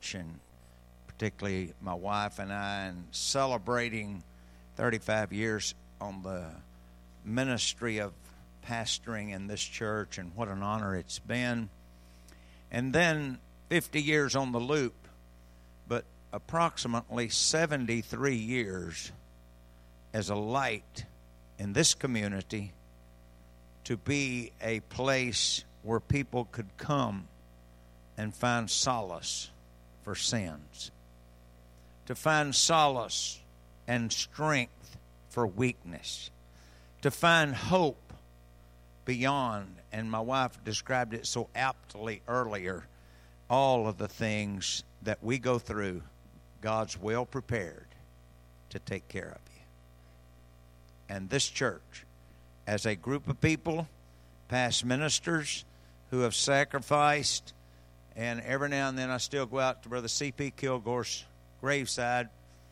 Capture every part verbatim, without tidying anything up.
church, and particularly my wife and I, and celebrating thirty-five years on the ministry of pastoring in this church, and what an honor it's been. And then fifty years on the loop, but approximately seventy-three years as a light in this community, to be a place where people could come and find solace for sins, to find solace and strength for weakness, to find hope beyond, and my wife described it so aptly earlier, all of the things that we go through, God's well prepared to take care of you. And this church, as a group of people, past ministers who have sacrificed, and every now and then I still go out to Brother C P Kilgore's graveside.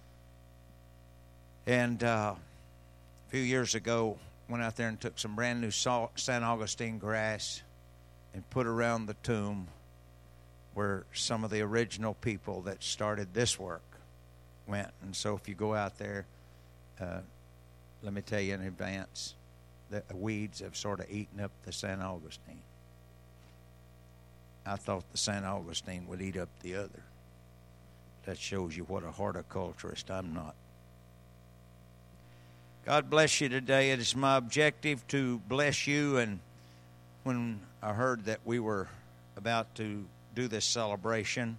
And uh, a few years ago, went out there and took some brand new San Augustine grass and put around the tomb where some of the original people that started this work went. And so if you go out there, uh, let me tell you in advance, the weeds have sort of eaten up the San Augustine. I thought the San Augustine would eat up the other. That shows you what a horticulturist I'm not. God bless you today. It is my objective to bless you. And when I heard that we were about to do this celebration,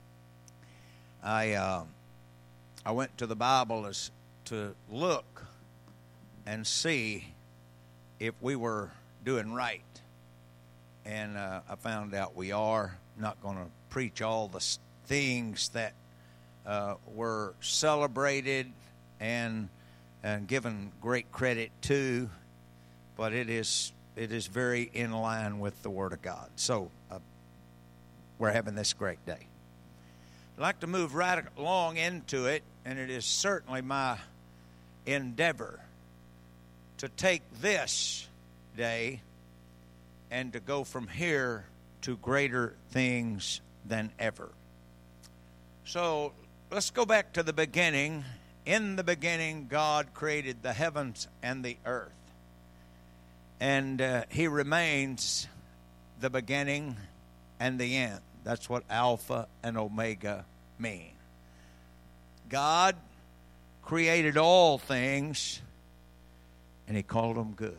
I uh, I went to the Bible as to look and see if we were doing right. And uh, I found out we are. I'm not going to preach all the things that uh, were celebrated and and given great credit to, but it is it is very in line with the Word of God. So uh, we're having this great day. I'd like to move right along into it, and it is certainly my endeavor to take this day and to go from here to greater things than ever. So let's go back to the beginning. In the beginning, God created the heavens and the earth. And uh, He remains the beginning and the end. That's what Alpha and Omega mean. God created all things, and He called them good.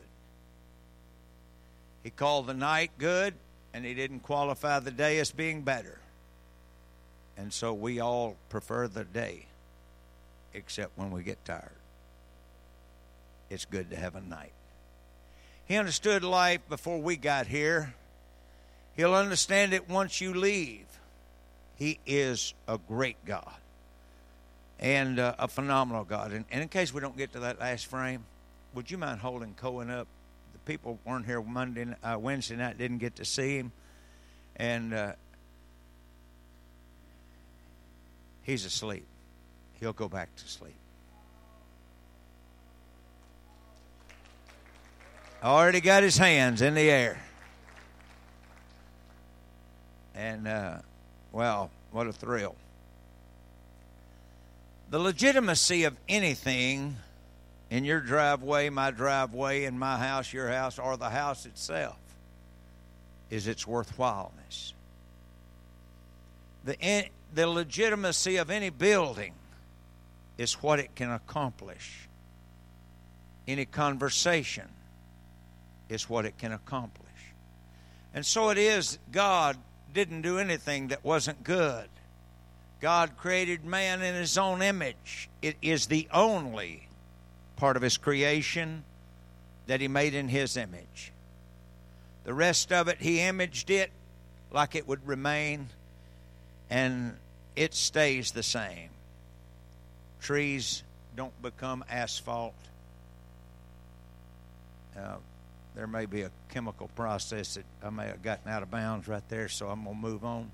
He called the night good, and He didn't qualify the day as being better. And so we all prefer the day, except when we get tired. It's good to have a night. He understood life before we got here. He'll understand it once you leave. He is a great God and uh, a phenomenal God. And, and in case we don't get to that last frame, would you mind holding Cohen up? The people weren't here Monday, uh, Wednesday night, didn't get to see him. And uh, he's asleep. He'll go back to sleep. Already got his hands in the air. And, uh, well, what a thrill. The legitimacy of anything in your driveway, my driveway, in my house, your house, or the house itself is its worthwhileness. The, the legitimacy of any building is what it can accomplish. Any conversation is what it can accomplish. And so it is, God didn't do anything that wasn't good. God created man in His own image. It is the only part of His creation that He made in His image. The rest of it, He imaged it like it would remain, and it stays the same. Trees don't become asphalt. Uh, there may be a chemical process that I may have gotten out of bounds right there, so I'm going to move on.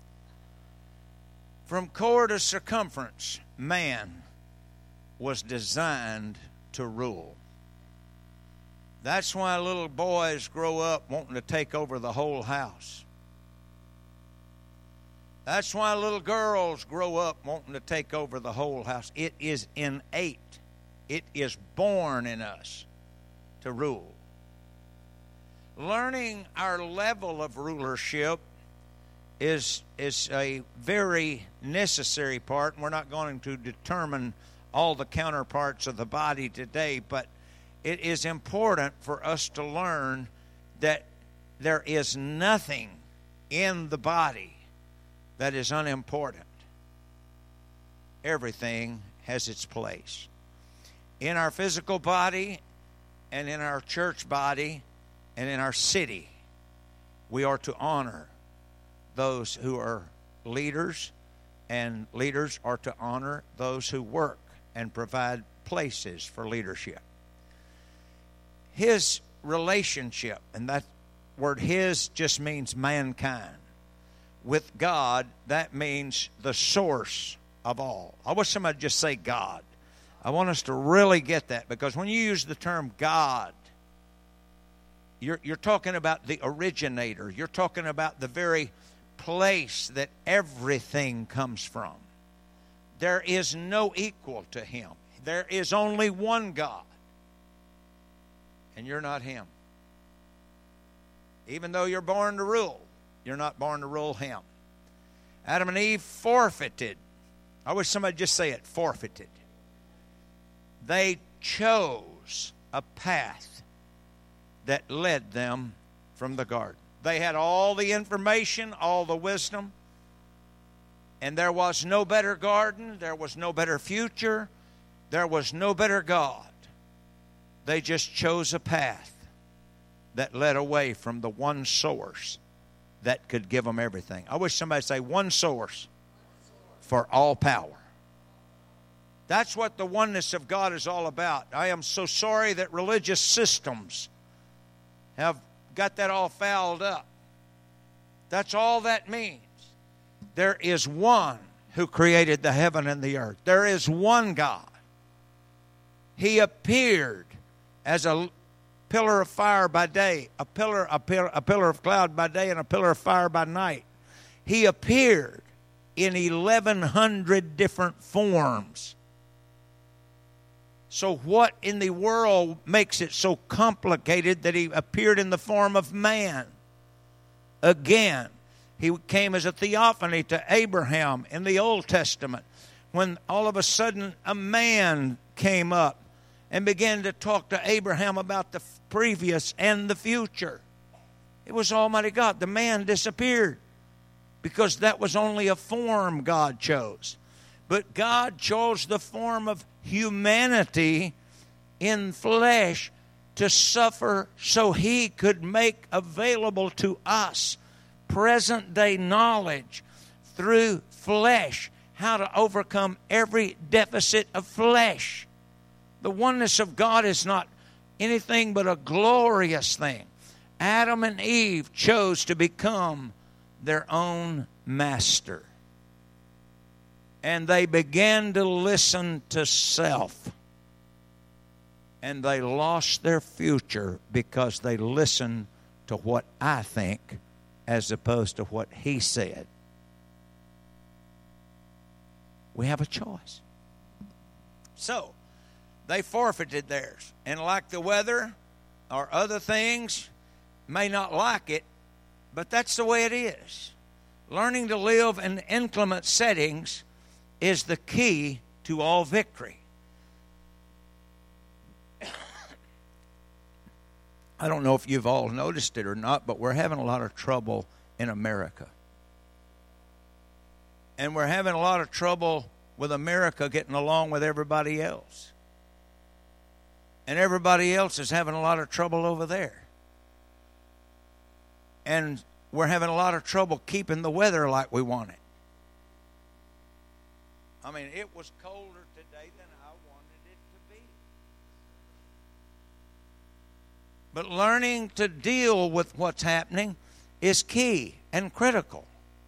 From core to circumference, man was designed to rule. That's why little boys grow up wanting to take over the whole house. That's why little girls grow up wanting to take over the whole house. It is innate. It is born in us to rule. Learning our level of rulership is, is a very necessary part. We're not going to determine all the counterparts of the body today, but it is important for us to learn that there is nothing in the body that is unimportant. Everything has its place. In our physical body and in our church body and in our city, we are to honor those who are leaders, and leaders are to honor those who work and provide places for leadership. His relationship, and that word his just means mankind. With God, that means the source of all. I wish somebody would just say God. I want us to really get that, because when you use the term God, you're, you're talking about the originator. You're talking about the very place that everything comes from. There is no equal to him. There is only one God, and you're not him. Even though you're born to rule, you're not born to rule him. Adam and Eve forfeited. I wish somebody just say it, forfeited. They chose a path that led them from the garden. They had all the information, all the wisdom, and there was no better garden, there was no better future, there was no better God. They just chose a path that led away from the one source that could give them everything. I wish somebody would say one source for all power. That's what the oneness of God is all about. I am so sorry that religious systems have got that all fouled up. That's all that means. There is one who created the heaven and the earth. There is one God. He appeared as a pillar of fire by day, a pillar, a pillar, a pillar of cloud by day, and a pillar of fire by night. He appeared in eleven hundred different forms. So what in the world makes it so complicated that he appeared in the form of man? Again, he came as a theophany to Abraham in the Old Testament, when all of a sudden a man came up and began to talk to Abraham about the previous and the future. It was Almighty God. The man disappeared because that was only a form God chose. But God chose the form of humanity in flesh to suffer so he could make available to us present-day knowledge through flesh, how to overcome every deficit of flesh. The oneness of God is not anything but a glorious thing. Adam and Eve chose to become their own master. And they began to listen to self. And they lost their future because they listened to what I think as opposed to what he said. We have a choice. So, they forfeited theirs. And like the weather or other things, may not like it, but that's the way it is. Learning to live in inclement settings is the key to all victory. I don't know if you've all noticed it or not, but we're having a lot of trouble in America. And we're having a lot of trouble with America getting along with everybody else. And everybody else is having a lot of trouble over there. And we're having a lot of trouble keeping the weather like we want it. I mean, it was colder today than I wanted it to be. But learning to deal with what's happening is key and critical.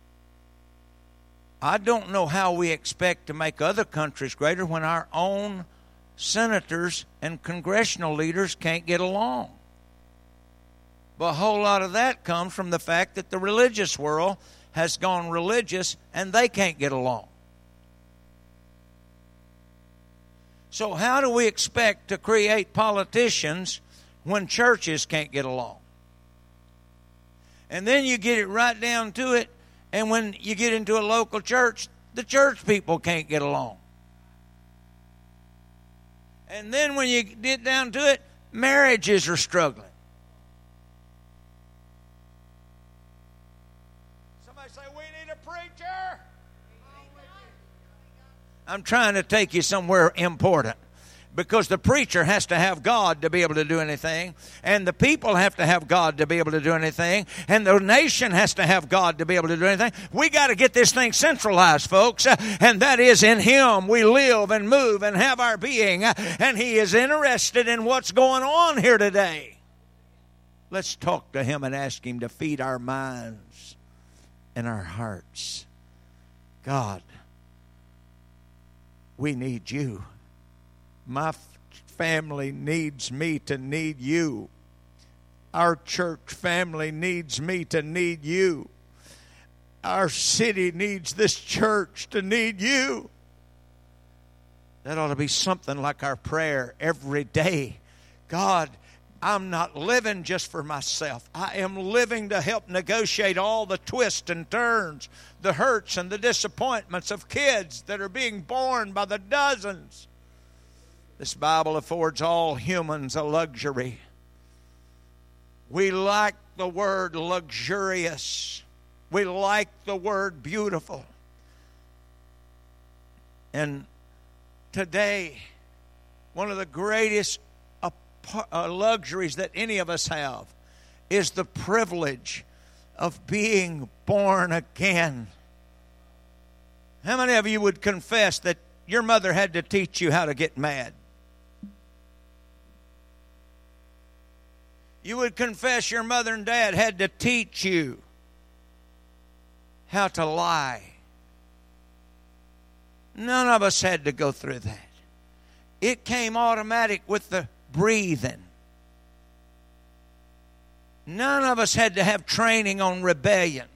I don't know how we expect to make other countries greater when our own senators and congressional leaders can't get along. But a whole lot of that comes from the fact that the religious world has gone religious and they can't get along. So how do we expect to create politicians when churches can't get along? And then you get it right down to it, and when you get into a local church, the church people can't get along. And then when you get down to it, marriages are struggling. Somebody say, we need a preacher. I'm trying to take you somewhere important, because the preacher has to have God to be able to do anything, and the people have to have God to be able to do anything, and the nation has to have God to be able to do anything. We got to get this thing centralized, folks, and that is in Him we live and move and have our being, and He is interested in what's going on here today. Let's talk to Him and ask Him to feed our minds and our hearts. God, we need You. My family needs me to need You. Our church family needs me to need You. Our city needs this church to need You. That ought to be something like our prayer every day. God, I'm not living just for myself. I am living to help negotiate all the twists and turns, the hurts and the disappointments of kids that are being born by the dozens. This Bible affords all humans a luxury. We like the word luxurious. We like the word beautiful. And today, one of the greatest luxuries that any of us have is the privilege of being born again. How many of you would confess that your mother had to teach you how to get mad? You would confess your mother and dad had to teach you how to lie. None of us had to go through that. It came automatic with the breathing. None of us had to have training on rebellion.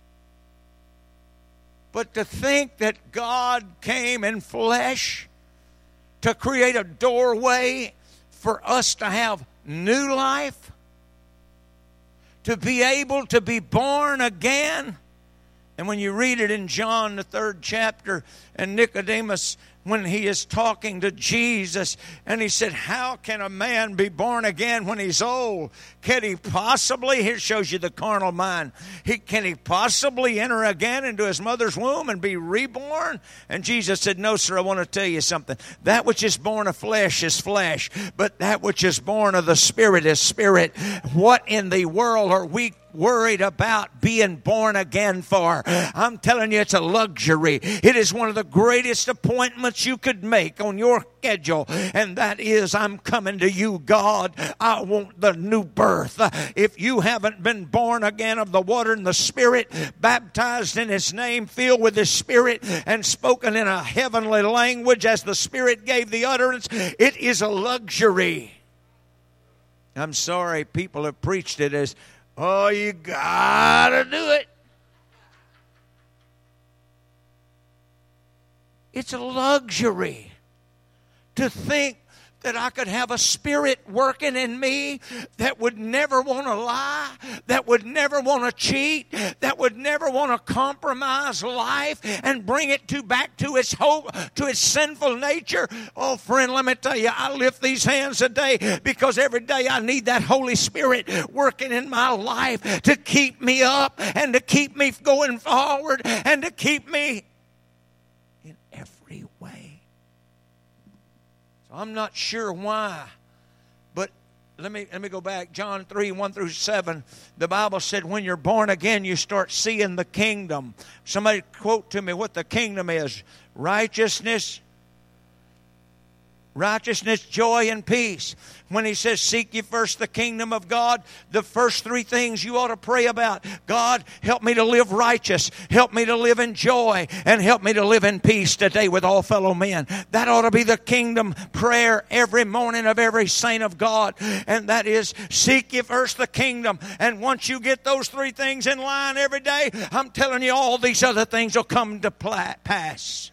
But to think that God came in flesh to create a doorway for us to have new life, to be able to be born again. And when you read it in John, the third chapter, and Nicodemus, when he is talking to Jesus, and he said, how can a man be born again when he's old? Can he possibly, here shows you the carnal mind, he, can he possibly enter again into his mother's womb and be reborn? And Jesus said, no, sir, I want to tell you something. That which is born of flesh is flesh, but that which is born of the Spirit is spirit. What in the world are we worried about being born again for? I'm telling you, it's a luxury. It is one of the greatest appointments you could make on your schedule, and that is, I'm coming to You, God. I want the new birth. If you haven't been born again of the water and the Spirit, baptized in His name, filled with His Spirit, and spoken in a heavenly language as the Spirit gave the utterance, it is a luxury. I'm sorry people have preached it as, oh, you gotta do it. It's a luxury to think that I could have a spirit working in me that would never want to lie, that would never want to cheat, that would never want to compromise life and bring it to back to its hope, to its sinful nature. Oh, friend, let me tell you, I lift these hands today because every day I need that Holy Spirit working in my life to keep me up and to keep me going forward and to keep me in every way. I'm not sure why, but let me let me go back. John three, one through seven, the Bible said when you're born again, you start seeing the kingdom. Somebody quote to me what the kingdom is. Righteousness, righteousness, joy, and peace. When he says, seek ye first the kingdom of God, the first three things you ought to pray about. God, help me to live righteous. Help me to live in joy. And help me to live in peace today with all fellow men. That ought to be the kingdom prayer every morning of every saint of God. And that is, seek ye first the kingdom. And once you get those three things in line every day, I'm telling you, all these other things will come to pass.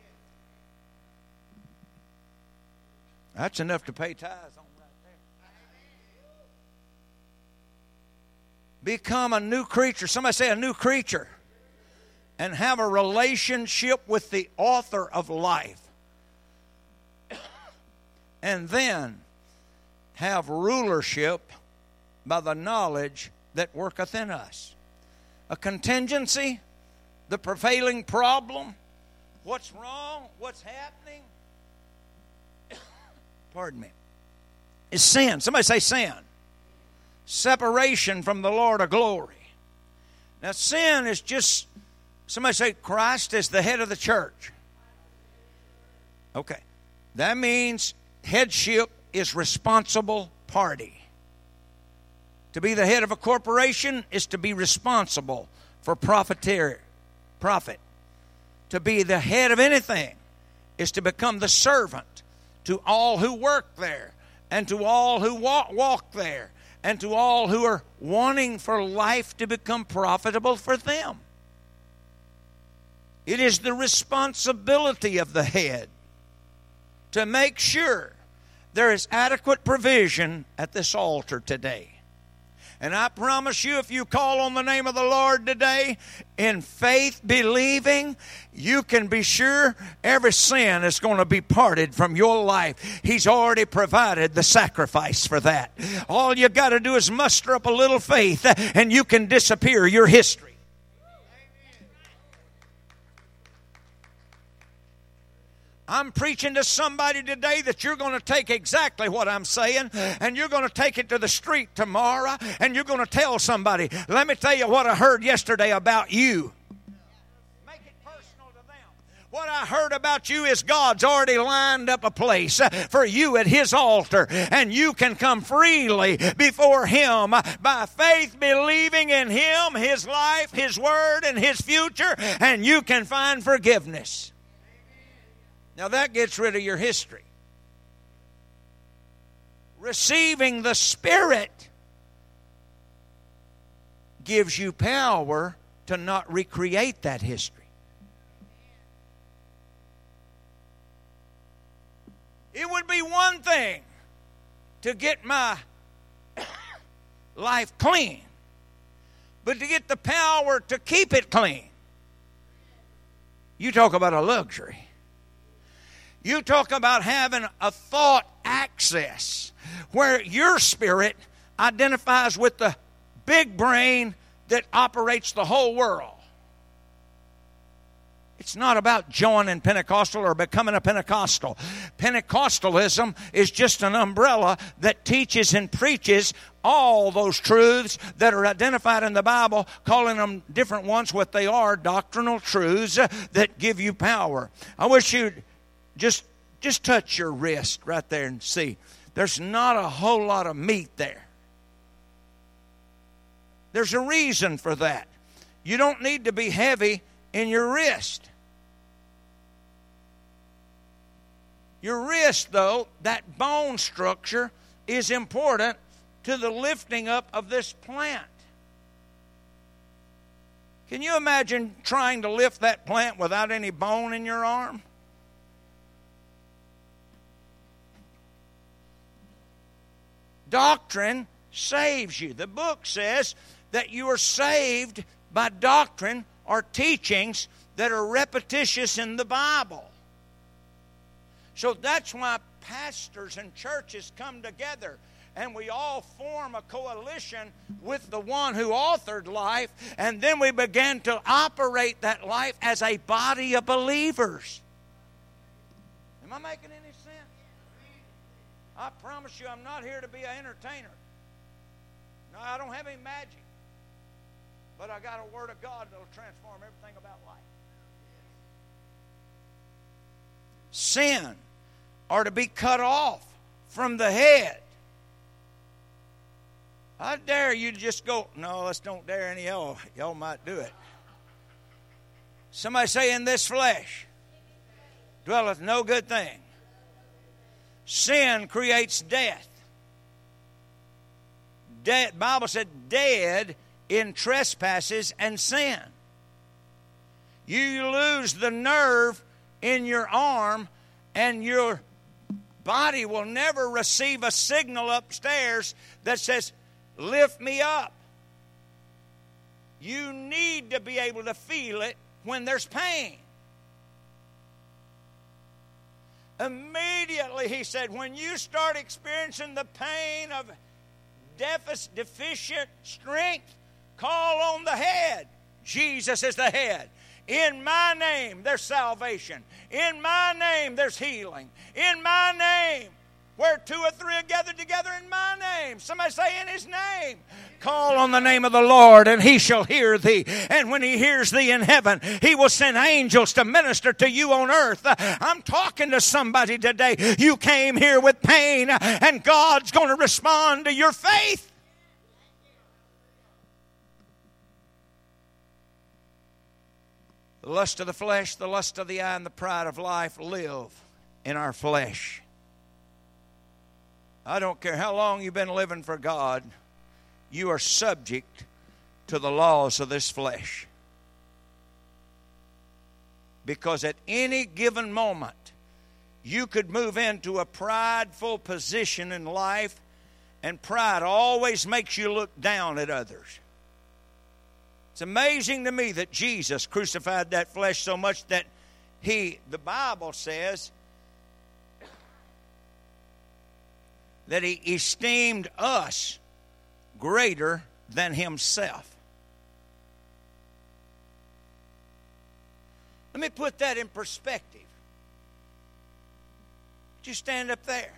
That's enough to pay tithes on right there. Become a new creature. Somebody say a new creature. And have a relationship with the author of life. And then have rulership by the knowledge that worketh in us. A contingency, the prevailing problem, what's wrong, what's happening, pardon me, is sin. Somebody say sin. Separation from the Lord of glory. Now sin is just, somebody say Christ is the head of the church. Okay. That means headship is responsible party. To be the head of a corporation is to be responsible for profiteer, profit. To be the head of anything is to become the servant to all who work there, and to all who walk, walk there, and to all who are wanting for life to become profitable for them. It is the responsibility of the head to make sure there is adequate provision at this altar today. And I promise you, if you call on the name of the Lord today, in faith believing, you can be sure every sin is going to be parted from your life. He's already provided the sacrifice for that. All you got to do is muster up a little faith, and you can disappear your history. I'm preaching to somebody today that you're going to take exactly what I'm saying, and you're going to take it to the street tomorrow, and you're going to tell somebody, let me tell you what I heard yesterday about you. Make it personal to them. What I heard about you is God's already lined up a place for you at His altar, and you can come freely before Him by faith, believing in Him, His life, His word, and His future, and you can find forgiveness. Now that gets rid of your history. Receiving the Spirit gives you power to not recreate that history. It would be one thing to get my life clean, but to get the power to keep it clean, you talk about a luxury. You talk about having a thought access where your spirit identifies with the big brain that operates the whole world. It's not about joining Pentecostal or becoming a Pentecostal. Pentecostalism is just an umbrella that teaches and preaches all those truths that are identified in the Bible, calling them different ones what they are, doctrinal truths that give you power. I wish you'd Just, just touch your wrist right there and see. There's not a whole lot of meat there. There's a reason for that. You don't need to be heavy in your wrist. Your wrist, though, that bone structure is important to the lifting up of this plant. Can you imagine trying to lift that plant without any bone in your arm? Doctrine saves you. The book says that you are saved by doctrine or teachings that are repetitious in the Bible. So that's why pastors and churches come together and we all form a coalition with the one who authored life, and then we began to operate that life as a body of believers. Am I making any sense? I promise you I'm not here to be an entertainer. No, I don't have any magic. But I got a word of God that will transform everything about life. Sin are to be cut off from the head. I dare you to just go, no, let's don't dare any of y'all. Y'all might do it. Somebody say, in this flesh dwelleth no good thing. Sin creates death. The Bible said dead in trespasses and sin. You lose the nerve in your arm and your body will never receive a signal upstairs that says, lift me up. You need to be able to feel it when there's pain. Immediately, he said, when you start experiencing the pain of deficit, deficient strength, call on the head. Jesus is the head. In my name, there's salvation. In my name, there's healing. In my name, where two or three are gathered together in my name. Somebody say, in his name. Call on the name of the Lord, and he shall hear thee. And when he hears thee in heaven, he will send angels to minister to you on earth. I'm talking to somebody today. You came here with pain, and God's going to respond to your faith. The lust of the flesh, the lust of the eye, and the pride of life live in our flesh. I don't care how long you've been living for God, you are subject to the laws of this flesh. Because at any given moment, you could move into a prideful position in life, and pride always makes you look down at others. It's amazing to me that Jesus crucified that flesh so much that he, the Bible says, that he esteemed us greater than himself. Let me put that in perspective. Just stand up there.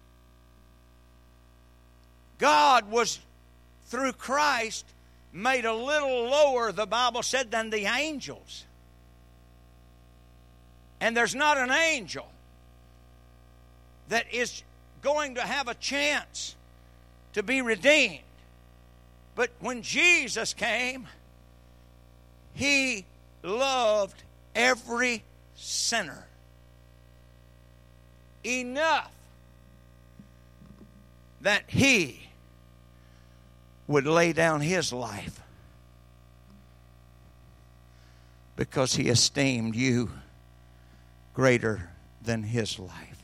God was, through Christ, made a little lower, the Bible said, than the angels. And there's not an angel that is going to have a chance to be redeemed. But when Jesus came, he loved every sinner enough that he would lay down his life because he esteemed you greater than his life.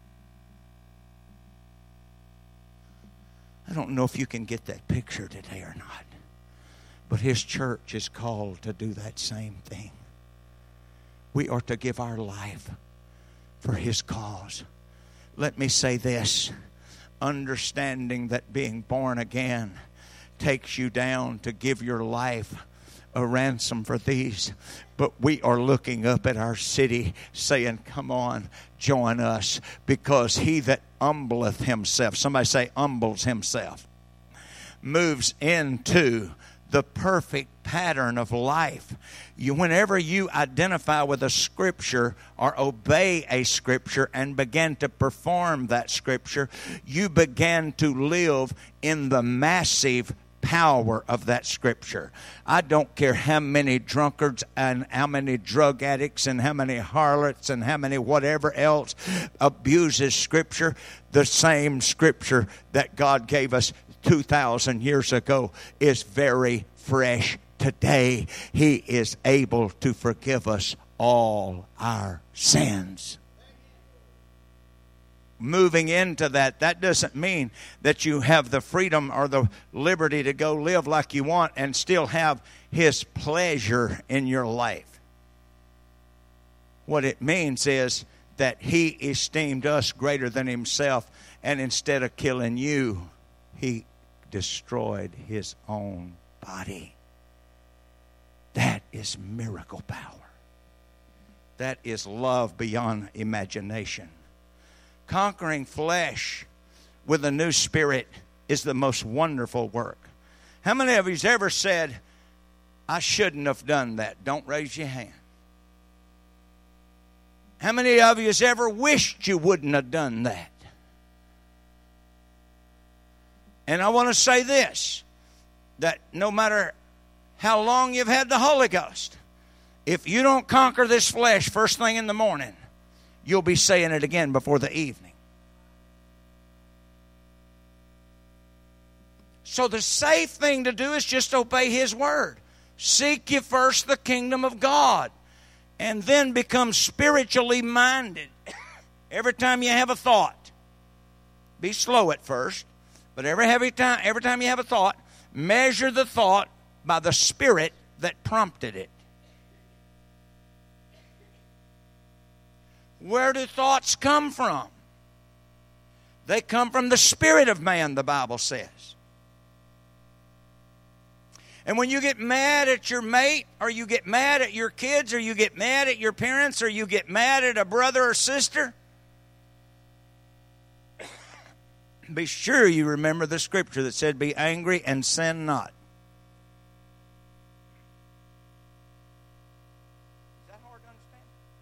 I don't know if you can get that picture today or not, but his church is called to do that same thing. We are to give our life for his cause. Let me say this, understanding that being born again takes you down to give your life a ransom for these. But we are looking up at our city saying, come on, join us, because he that humbleth himself, somebody say humbles himself, moves into the perfect pattern of life. You, whenever you identify with a scripture or obey a scripture and begin to perform that scripture, you begin to live in the massive power of that scripture. I don't care how many drunkards and how many drug addicts and how many harlots and how many whatever else abuses scripture. The same scripture that God gave us two thousand years ago is very fresh today. He is able to forgive us all our sins. Moving into that, that doesn't mean that you have the freedom or the liberty to go live like you want and still have his pleasure in your life. What it means is that he esteemed us greater than himself, and instead of killing you, he destroyed his own body. That is miracle power. That is love beyond imagination. Conquering flesh with a new spirit is the most wonderful work. How many of you's ever said, I shouldn't have done that? Don't raise your hand. How many of you has ever wished you wouldn't have done that? And I want to say this, that no matter how long you've had the Holy Ghost, if you don't conquer this flesh first thing in the morning, you'll be saying it again before the evening. So the safe thing to do is just obey His word. Seek ye first the kingdom of God, and then become spiritually minded. Every time you have a thought, be slow at first, but every, every, time, every time you have a thought, measure the thought by the Spirit that prompted it. Where do thoughts come from? They come from the spirit of man, the Bible says. And when you get mad at your mate, or you get mad at your kids, or you get mad at your parents, or you get mad at a brother or sister, be sure you remember the scripture that said, be angry and sin not. Is that hard to understand?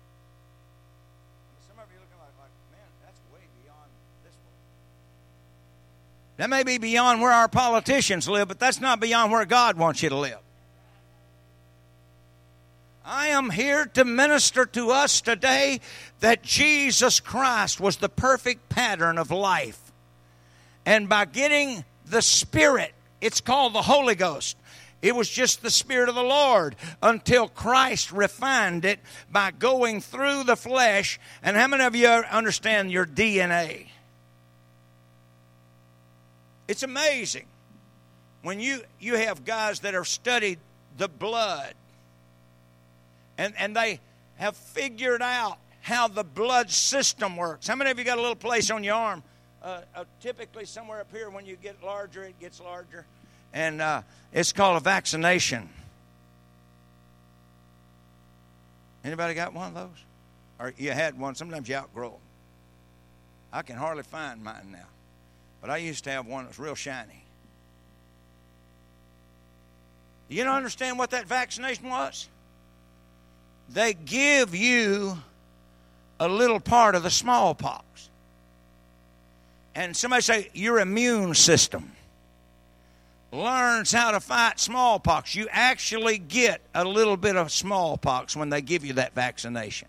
I mean, some of you are looking like, like, man, that's way beyond this one. That may be beyond where our politicians live, but that's not beyond where God wants you to live. I am here to minister to us today that Jesus Christ was the perfect pattern of life. And by getting the Spirit, it's called the Holy Ghost. It was just the Spirit of the Lord until Christ refined it by going through the flesh. And how many of you understand your D N A? It's amazing when you, you have guys that have studied the blood, and, and they have figured out how the blood system works. How many of you got a little place on your arm? Uh, uh, typically somewhere up here, when you get larger, it gets larger. And uh, it's called a vaccination. Anybody got one of those? Or you had one. Sometimes you outgrow them. I can hardly find mine now. But I used to have one that was real shiny. You don't understand what that vaccination was? They give you a little part of the smallpox. And somebody say, your immune system learns how to fight smallpox. You actually get a little bit of smallpox when they give you that vaccination.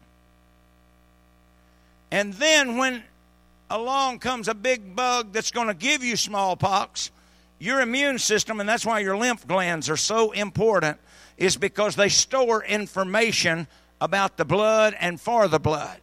And then when along comes a big bug that's going to give you smallpox, your immune system, and that's why your lymph glands are so important, is because they store information about the blood and for the blood.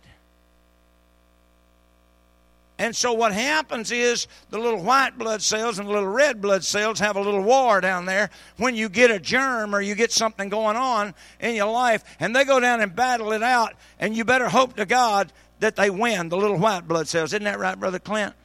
And so what happens is the little white blood cells and the little red blood cells have a little war down there when you get a germ or you get something going on in your life, and they go down and battle it out, and you better hope to God that they win, the little white blood cells. Isn't that right, Brother Clint?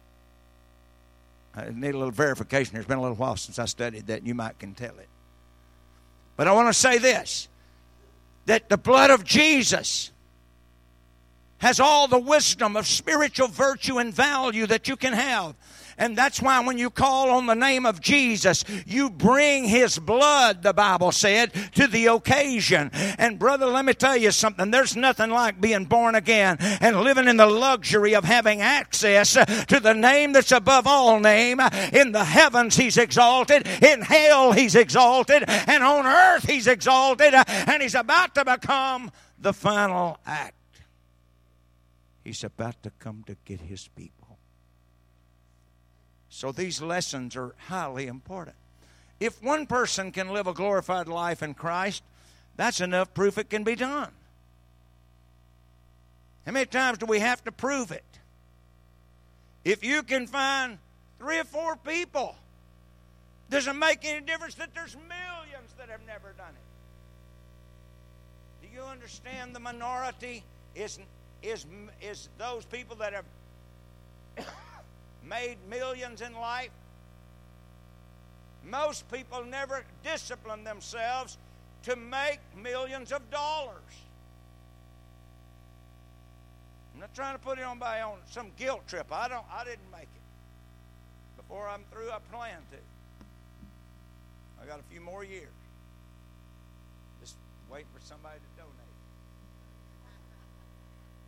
I need a little verification. There's been a little while since I studied that, and you might can tell it. But I want to say this, that the blood of Jesus has all the wisdom of spiritual virtue and value that you can have. And that's why when you call on the name of Jesus, you bring His blood, the Bible said, to the occasion. And brother, let me tell you something. There's nothing like being born again and living in the luxury of having access to the name that's above all name. In the heavens He's exalted, in hell He's exalted, and on earth He's exalted, and He's about to become the final act. He's about to come to get His people. So these lessons are highly important. If one person can live a glorified life in Christ, that's enough proof it can be done. How many times do we have to prove it? If you can find three or four people, doesn't make any difference that there's millions that have never done it. Do you understand the minority is is is those people that have made millions in life? Most people never discipline themselves to make millions of dollars. I'm not trying to put it on by on some guilt trip. I don't. I didn't make it. Before I'm through, I plan to. I got a few more years. Just waiting for somebody to donate.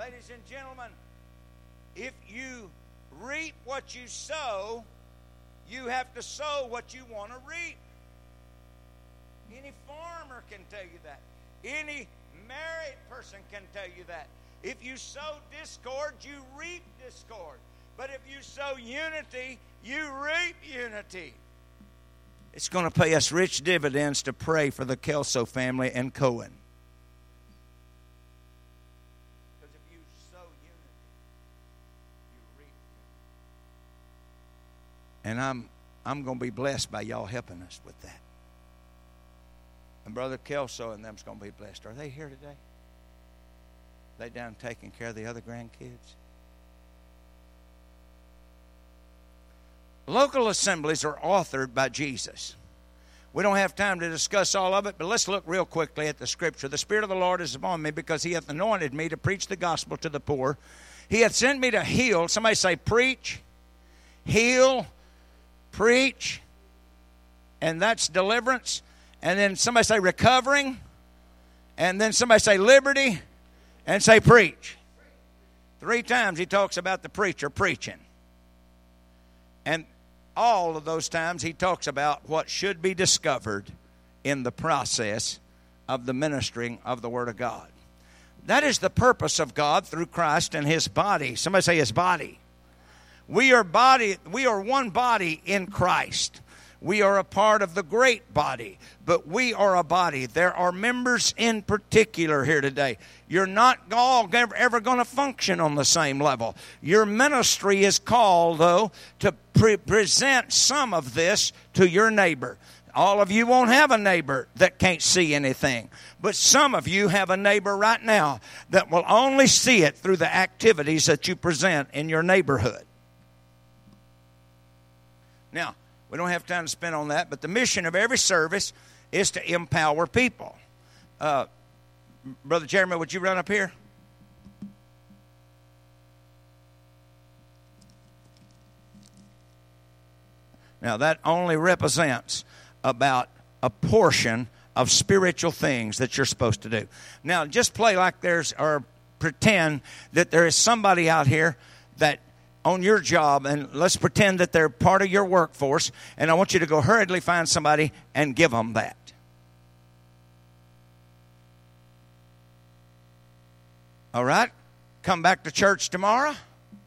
Ladies and gentlemen, if you reap what you sow, you have to sow what you want to reap. Any farmer can tell you that. Any married person can tell you that. If you sow discord, you reap discord. But if you sow unity, you reap unity. It's going to pay us rich dividends to pray for the Kelso family and Cohen. Because if you sow unity, you reap unity. And I'm I'm going to be blessed by y'all helping us with that. And Brother Kelso and them's going to be blessed. Are they here today? They down taking care of the other grandkids? Local assemblies are authored by Jesus. We don't have time to discuss all of it, but let's look real quickly at the scripture. The Spirit of the Lord is upon me because he hath anointed me to preach the gospel to the poor. He hath sent me to heal. Somebody say preach, heal, preach, and that's deliverance. And then somebody say recovering, and then somebody say liberty, and say preach. Three times he talks about the preacher preaching. And all of those times he talks about what should be discovered in the process of the ministering of the Word of God. That is the purpose of God through Christ and his body. Somebody say his body. We are body. We are one body in Christ. We are a part of the great body, but we are a body. There are members in particular here today. You're not all ever going to function on the same level. Your ministry is called, though, to pre- present some of this to your neighbor. All of you won't have a neighbor that can't see anything, but some of you have a neighbor right now that will only see it through the activities that you present in your neighborhood. Now, we don't have time to spend on that, but the mission of every service is to empower people. Uh, Brother Jeremy, would you run up here? Now, that only represents about a portion of spiritual things that you're supposed to do. Now, just play like there's, or pretend that there is somebody out here that on your job, and let's pretend that they're part of your workforce, and I want you to go hurriedly find somebody and give them that. All right? Come back to church tomorrow.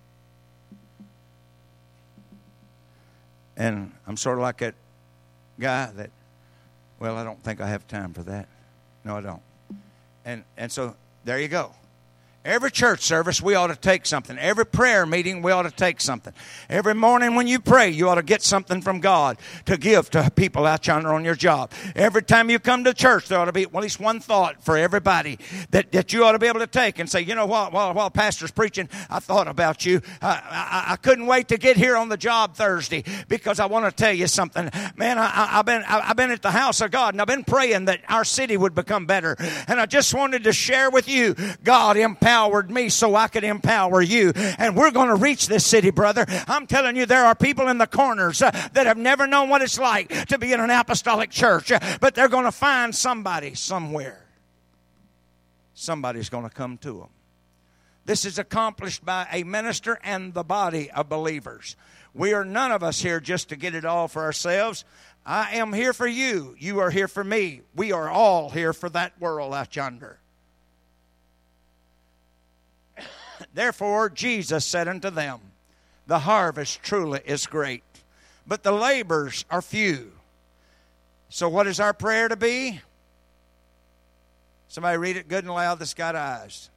And I'm sort of like that guy that, well, I don't think I have time for that. No, I don't. And and so there you go. Every church service, we ought to take something. Every prayer meeting, we ought to take something. Every morning when you pray, you ought to get something from God to give to people out yonder on your job. Every time you come to church, there ought to be at least one thought for everybody that, that you ought to be able to take and say, you know what, while, while Pastor's preaching, I thought about you. I, I, I couldn't wait to get here on the job Thursday because I want to tell you something. Man, I, I, I've been I, I've been at the house of God, and I've been praying that our city would become better. And I just wanted to share with you, God empowered me so I could empower you. And we're going to reach this city, brother. I'm telling you, there are people in the corners uh, that have never known what it's like to be in an apostolic church, uh, but they're going to find somebody somewhere. Somebody's going to come to them. This is accomplished by a minister and the body of believers. We are none of us here just to get it all for ourselves. I am here for you. You are here for me. We are all here for that world out yonder. Therefore, Jesus said unto them, the harvest truly is great, but the labors are few. So what is our prayer to be? Somebody read it good and loud that's got eyes.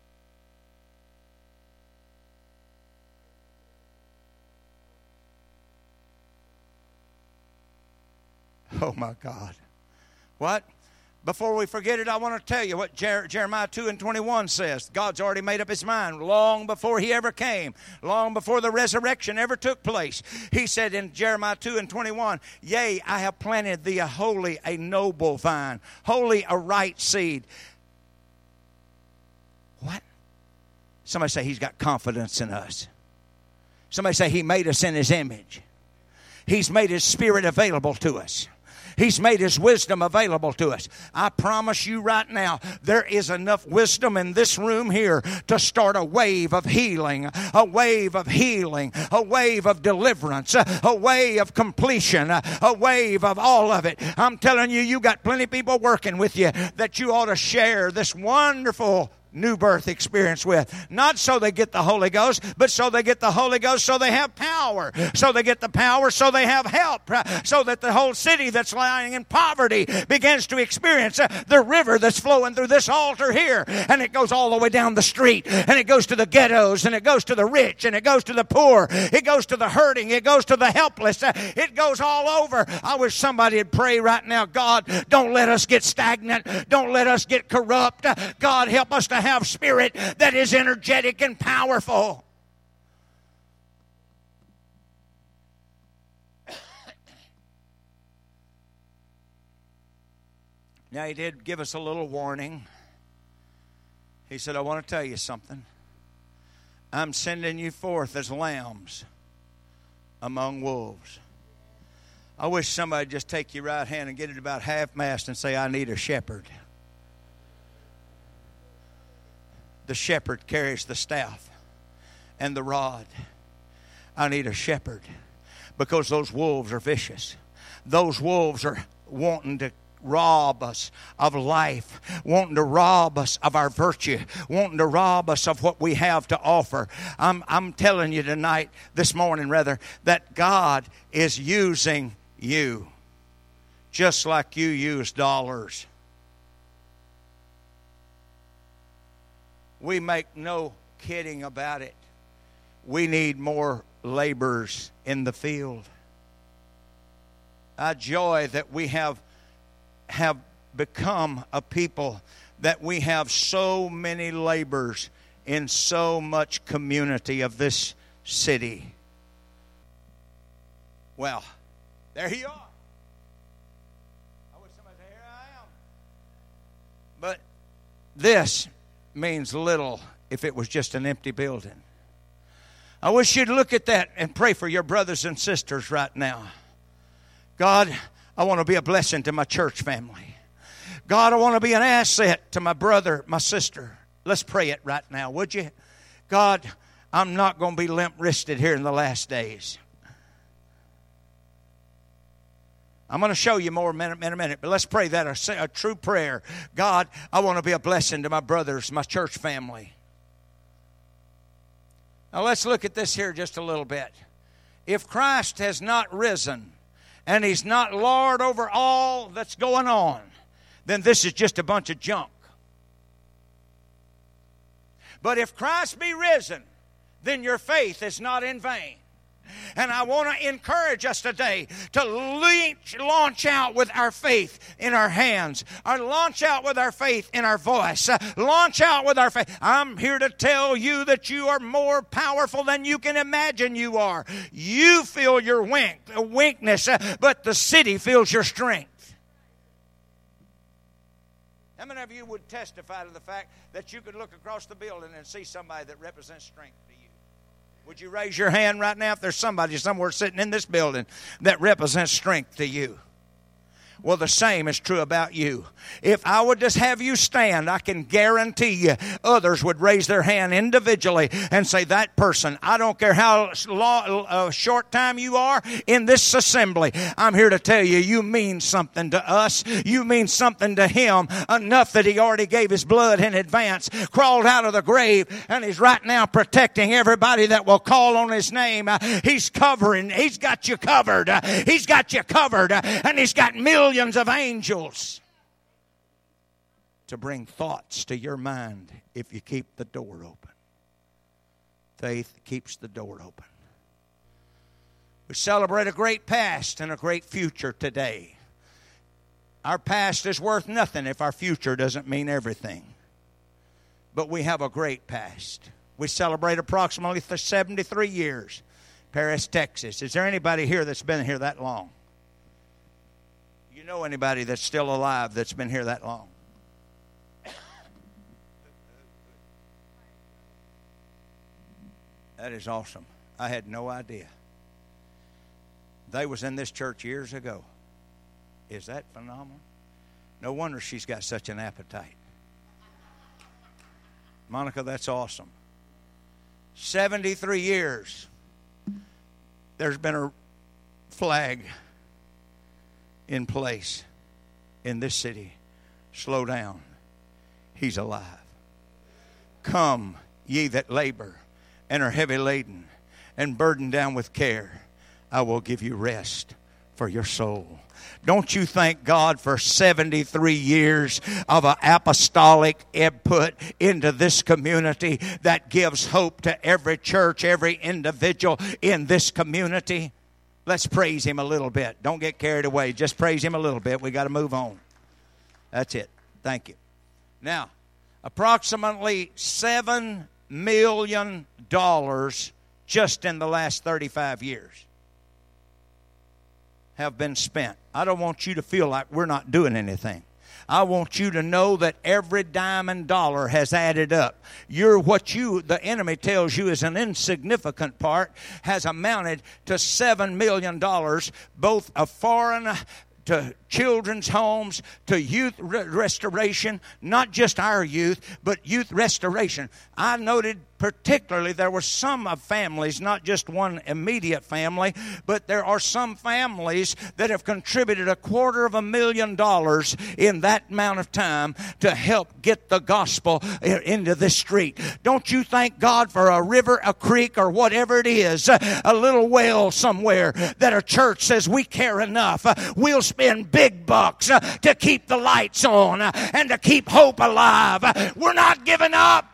Oh, my God. What? Before we forget it, I want to tell you what Jer- Jeremiah two and twenty-one says. God's already made up his mind long before he ever came, long before the resurrection ever took place. He said in Jeremiah two and twenty-one, yea, I have planted thee a holy, a noble vine, holy, a right seed. What? Somebody say he's got confidence in us. Somebody say he made us in his image. He's made his spirit available to us. He's made His wisdom available to us. I promise you right now, there is enough wisdom in this room here to start a wave of healing, a wave of healing, a wave of deliverance, a wave of completion, a wave of all of it. I'm telling you, you got plenty of people working with you that you ought to share this wonderful new birth experience with. Not so they get the Holy Ghost, but so they get the Holy Ghost so they have power. So they get the power so they have help. So that the whole city that's lying in poverty begins to experience the river that's flowing through this altar here. And it goes all the way down the street. And it goes to the ghettos. And it goes to the rich. And it goes to the poor. It goes to the hurting. It goes to the helpless. It goes all over. I wish somebody would pray right now, God, don't let us get stagnant. Don't let us get corrupt. God, help us to have spirit that is energetic and powerful. Now, He did give us a little warning. He said, I want to tell you something. I'm sending you forth as lambs among wolves. I wish somebody would just take your right hand and get it about half-mast and say, I need a shepherd. The shepherd carries the staff and the rod. I need a shepherd because those wolves are vicious. Those wolves are wanting to rob us of life, wanting to rob us of our virtue, wanting to rob us of what we have to offer. I'm, I'm telling you tonight, this morning rather, that God is using you just like you use dollars. We make no kidding about it. We need more laborers in the field. I joy that we have, have become a people that we have so many laborers in so much community of this city. Well, there you are. I wish somebody said, here I am. But this means little if it was just an empty building. I wish you'd look at that and pray for your brothers and sisters right now. God, I want to be a blessing to my church family. God, I want to be an asset to my brother, my sister. Let's pray it right now, would you? God, I'm not going to be limp-wristed here in the last days. I'm going to show you more in a minute, in a minute, but let's pray that a, a true prayer. God, I want to be a blessing to my brothers, my church family. Now let's look at this here just a little bit. If Christ has not risen and He's not Lord over all that's going on, then this is just a bunch of junk. But if Christ be risen, then your faith is not in vain. And I want to encourage us today to launch out with our faith in our hands, or launch out with our faith in our voice, uh, launch out with our faith. I'm here to tell you that you are more powerful than you can imagine you are. You feel your wink, weakness, uh, but the city feels your strength. How many of you would testify to the fact that you could look across the building and see somebody that represents strength to you? Would you raise your hand right now if there's somebody somewhere sitting in this building that represents strength to you? Well, the same is true about you. If I would just have you stand, I can guarantee you others would raise their hand individually and say, that person, I don't care how long, uh, short time you are in this assembly, I'm here to tell you, you mean something to us. You mean something to Him enough that He already gave His blood in advance, crawled out of the grave, and He's right now protecting everybody that will call on His name. Uh, he's covering. He's got you covered. Uh, he's got you covered. Uh, and He's got millions of angels to bring thoughts to your mind if you keep the door open. Faith keeps the door open. We celebrate a great past and a great future today. Our past is worth nothing if our future doesn't mean everything. But we have a great past. We celebrate approximately seventy-three years. Paris, Texas. Is there anybody here that's been here that long? You know anybody that's still alive that's been here that long? That is awesome. I had no idea. They was in this church years ago. Is that phenomenal? No wonder she's got such an appetite. Monica, that's awesome. seventy-three years. There's been a flag in place in this city. Slow down. He's alive. Come, ye that labor and are heavy laden and burdened down with care. I will give you rest for your soul. Don't you thank God for seventy-three years of an apostolic input into this community that gives hope to every church, every individual in this community? Let's praise Him a little bit. Don't get carried away. Just praise Him a little bit. We got to move on. That's it. Thank you. Now, approximately seven million dollars just in the last thirty-five years have been spent. I don't want you to feel like we're not doing anything. I want you to know that every dime and dollar has added up. You're what you, the enemy tells you is an insignificant part, has amounted to seven million dollars, both of foreign to children's homes, to youth re- restoration, not just our youth, but youth restoration. I noted particularly there were some of families, not just one immediate family, but there are some families that have contributed a quarter of a million dollars in that amount of time to help get the gospel into this street. Don't you thank God for a river, a creek, or whatever it is, a little well somewhere that a church says we care enough. We'll spend big bucks to keep the lights on and to keep hope alive. We're not giving up.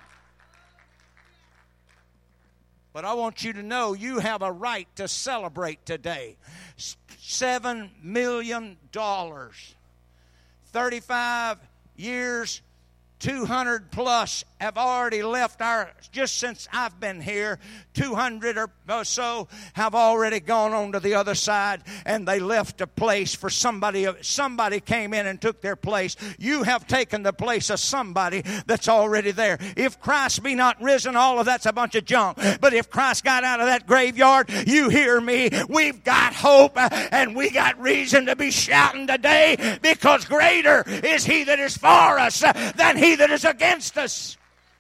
But I want you to know you have a right to celebrate today. Seven million dollars. Thirty-five years, two hundred plus have already left our, just since I've been here, two hundred or so have already gone on to the other side, and they left a place for somebody. Somebody came in and took their place. You have taken the place of somebody that's already there. If Christ be not risen, all of that's a bunch of junk. But if Christ got out of that graveyard, you hear me, we've got hope, and we got reason to be shouting today, because greater is He that is for us than he that is against us.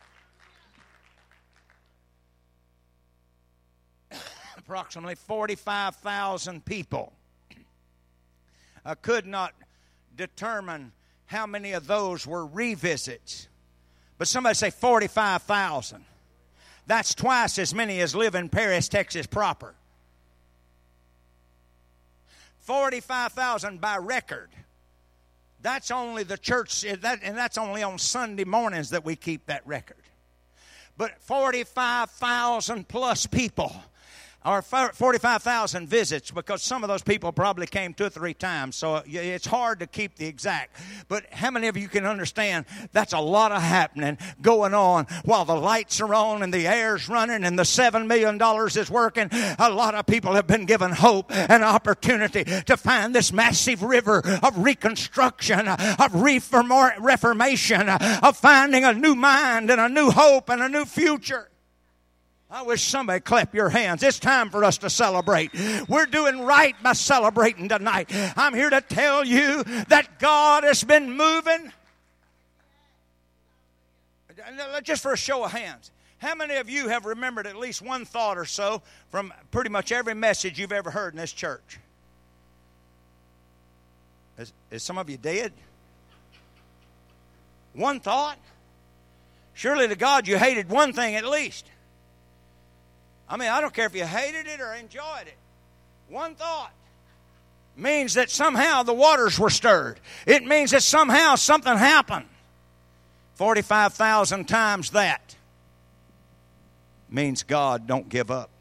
Approximately forty-five thousand people. I could not determine how many of those were revisits, but somebody say forty-five thousand. That's twice as many as live in Paris, Texas proper. forty-five thousand by record. That's only the church, that, and that's only on Sunday mornings that we keep that record. But forty-five thousand plus people, or forty-five thousand visits, because some of those people probably came two or three times, so it's hard to keep the exact. But how many of you can understand that's a lot of happening going on while the lights are on and the air's running and the seven million dollars is working? A lot of people have been given hope and opportunity to find this massive river of reconstruction, of reformation, of finding a new mind and a new hope and a new future. I wish somebody clap your hands. It's time for us to celebrate. We're doing right by celebrating tonight. I'm here to tell you that God has been moving. Just for a show of hands, how many of you have remembered at least one thought or so from pretty much every message you've ever heard in this church? Is, is some of you dead? One thought? Surely to God you hated one thing at least. I mean, I don't care if you hated it or enjoyed it. One thought means that somehow the waters were stirred. It means that somehow something happened. forty-five thousand times that means God don't give up.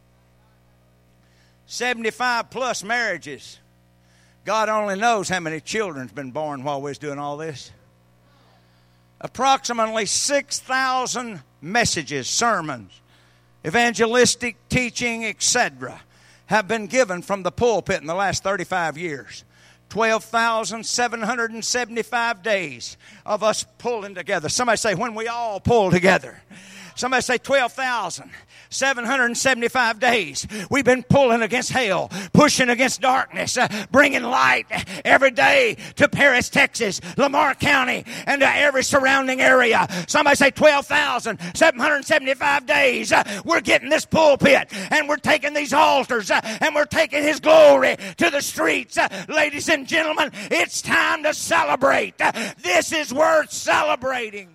seventy-five plus marriages. God only knows how many children's been born while we was doing all this. Approximately six thousand messages, sermons, evangelistic teaching, et cetera, have been given from the pulpit in the last thirty-five years. twelve thousand seven hundred seventy-five days of us pulling together. Somebody say, when we all pull together. Somebody say twelve thousand seven hundred seventy-five days. We've been pulling against hell, pushing against darkness, uh, bringing light every day to Paris, Texas, Lamar County, and to every surrounding area. Somebody say twelve thousand seven hundred seventy-five days. Uh, we're getting this pulpit, and we're taking these altars, uh, and we're taking His glory to the streets. Uh, ladies and gentlemen, it's time to celebrate. Uh, this is worth celebrating.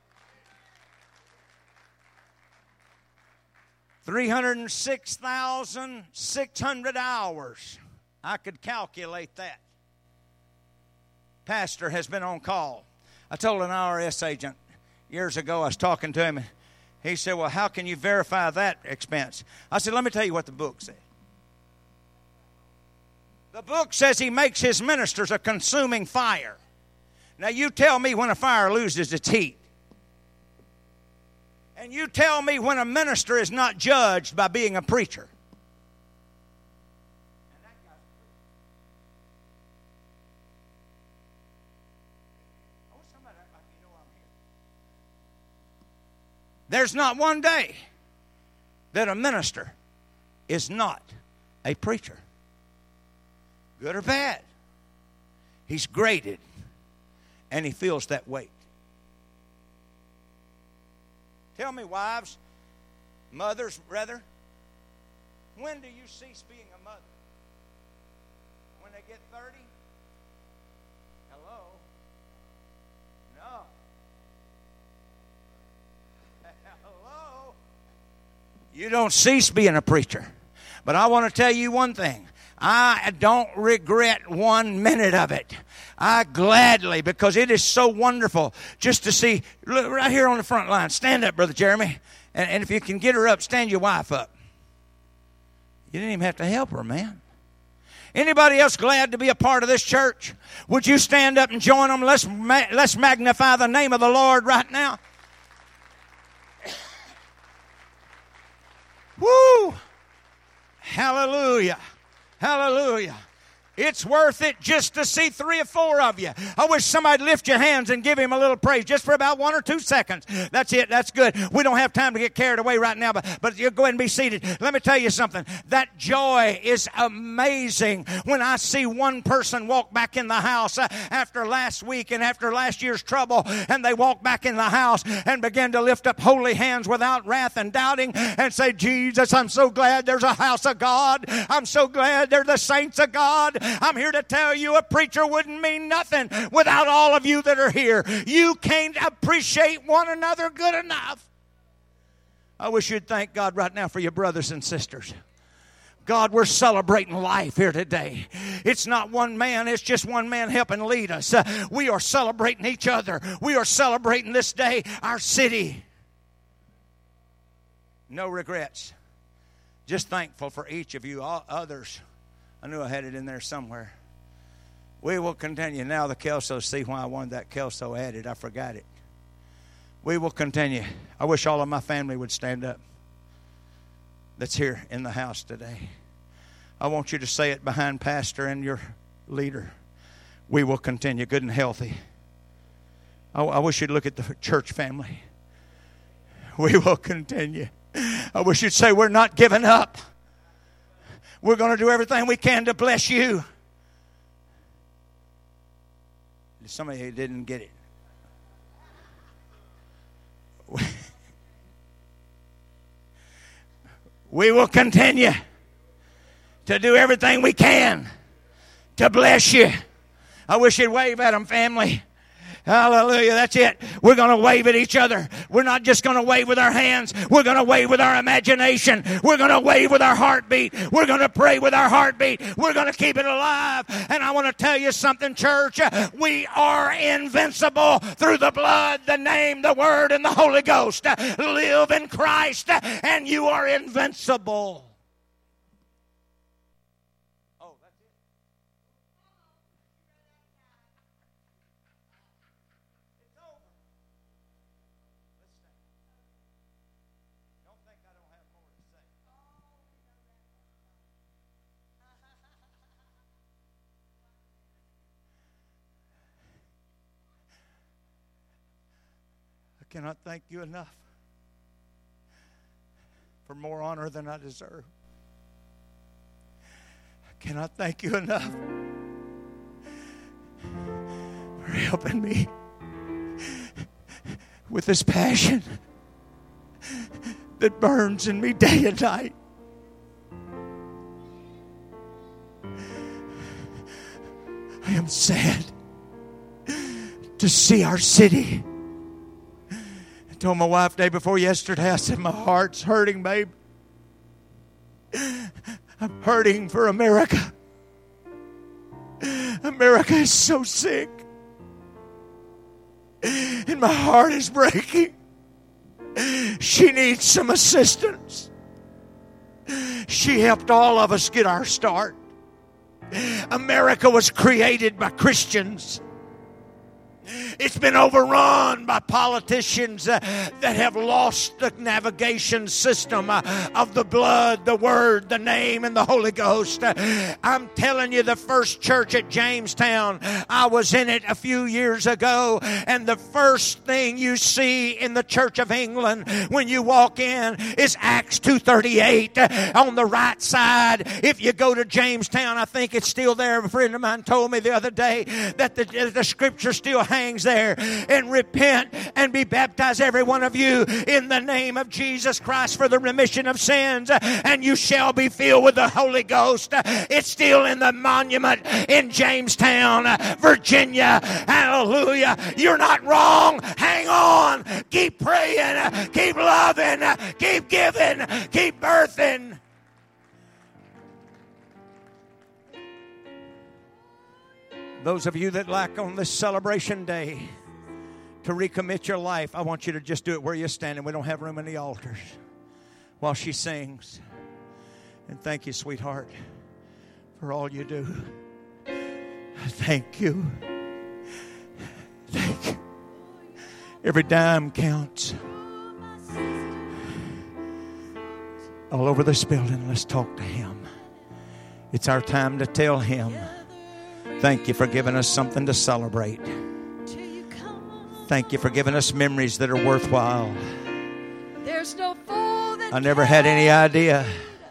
three hundred six thousand six hundred hours. I could calculate that. Pastor has been on call. I told an I R S agent years ago, I was talking to him, and he said, well, how can you verify that expense? I said, let me tell you what the book says. The book says He makes His ministers a consuming fire. Now you tell me when a fire loses its heat. And you tell me when a minister is not judged by being a preacher. There's not one day that a minister is not a preacher. Good or bad. He's graded, and he feels that weight. Tell me, wives, mothers, rather, when do you cease being a mother? When they get thirty? Hello? No. Hello? You don't cease being a preacher. But I want to tell you one thing. I don't regret one minute of it. I gladly, because it is so wonderful just to see, look, right here on the front line. Stand up, Brother Jeremy. And, and if you can get her up, stand your wife up. You didn't even have to help her, man. Anybody else glad to be a part of this church? Would you stand up and join them? Let's, ma- let's magnify the name of the Lord right now. Woo! Hallelujah. Hallelujah. It's worth it just to see three or four of you. I wish somebody'd lift your hands and give Him a little praise just for about one or two seconds. That's it. That's good. We don't have time to get carried away right now, but, but you go ahead and be seated. Let me tell you something. That joy is amazing when I see one person walk back in the house uh, after last week and after last year's trouble, and they walk back in the house and begin to lift up holy hands without wrath and doubting and say, Jesus, I'm so glad there's a house of God. I'm so glad they're the saints of God. I'm here to tell you a preacher wouldn't mean nothing without all of you that are here. You can't appreciate one another good enough. I wish you'd thank God right now for your brothers and sisters. God, we're celebrating life here today. It's not one man, it's just one man helping lead us. Uh, we are celebrating each other. We are celebrating this day, our city. No regrets. Just thankful for each of you. All others, I knew I had it in there somewhere. We will continue. Now the Kelso, see why I wanted that Kelso added. I forgot it. We will continue. I wish all of my family would stand up that's here in the house today. I want you to say it behind Pastor and your leader. We will continue good and healthy. I, I wish you'd look at the church family. We will continue. I wish you'd say we're not giving up. We're going to do everything we can to bless you. Somebody who didn't get it. We will continue to do everything we can to bless you. I wish you'd wave at them, family. Hallelujah. That's it. We're going to wave at each other. We're not just going to wave with our hands. We're going to wave with our imagination. We're going to wave with our heartbeat. We're going to pray with our heartbeat. We're going to keep it alive. And I want to tell you something, church. We are invincible through the blood, the name, the word, and the Holy Ghost. Live in Christ, and you are invincible. Cannot thank you enough for more honor than I deserve. I cannot thank you enough for helping me with this passion that burns in me day and night. I am sad to see our city. I told my wife day before yesterday, I said, my heart's hurting, babe. I'm hurting for America. America is so sick. And my heart is breaking. She needs some assistance. She helped all of us get our start. America was created by Christians. It's been overrun by politicians uh, that have lost the navigation system uh, of the blood, the word, the name, and the Holy Ghost. Uh, I'm telling you, the first church at Jamestown, I was in it a few years ago, and the first thing you see in the Church of England when you walk in is Acts two thirty-eight uh, on the right side. If you go to Jamestown, I think it's still there. A friend of mine told me the other day that the, the scripture still hangs there. And repent and be baptized, every one of you, in the name of Jesus Christ for the remission of sins, and you shall be filled with the Holy Ghost. It's still in the monument in Jamestown, Virginia. Hallelujah. You're not wrong. Hang on. Keep praying. Keep loving. Keep giving. Keep birthing. Those of you that like on this celebration day to recommit your life, I want you to just do it where you're standing. We don't have room in the altars while she sings. And thank you, sweetheart, for all you do. Thank you. Thank you. Every dime counts. All over this building, let's talk to Him. It's our time to tell Him, thank you for giving us something to celebrate. Thank you for giving us memories that are worthwhile. There's no fool that I never had any idea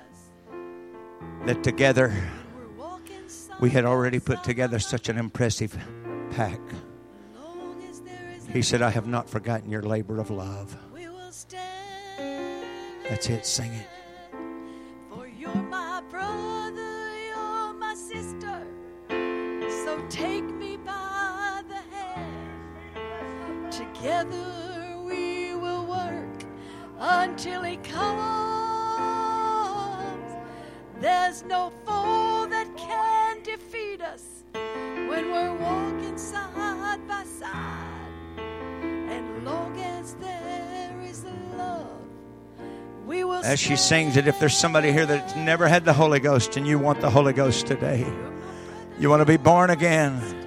that together we had already put together such an impressive pack. He said, I have not forgotten your labor of love. That's it. Sing it. For you're my brother, you're my sister. So take me by the hand. Together we will work until He comes. There's no foe that can defeat us when we're walking side by side. And long as there is love, we will. As she sings it, if there's somebody here that's never had the Holy Ghost and you want the Holy Ghost today, you want to be born again,